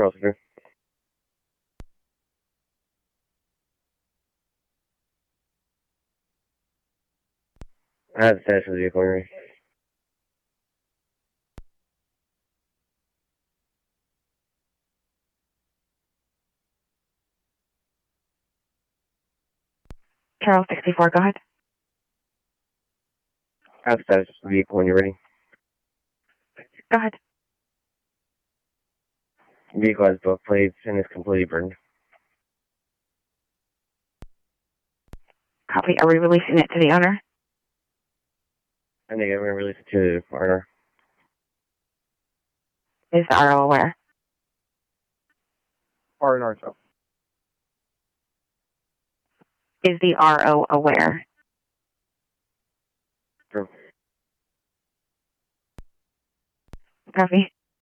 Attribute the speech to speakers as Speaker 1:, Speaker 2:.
Speaker 1: Charles Center. I have the status of the vehicle already.
Speaker 2: Charles 64, go ahead.
Speaker 1: I have the status of the vehicle when you're ready.
Speaker 2: Go ahead.
Speaker 1: The vehicle has both plates and is completely burned.
Speaker 2: Copy. Are we releasing it to the owner?
Speaker 1: I think I'm going to release it to the owner.
Speaker 2: Is the RO aware?
Speaker 1: R&R, so.
Speaker 2: Is the RO aware?
Speaker 1: True.
Speaker 2: Copy.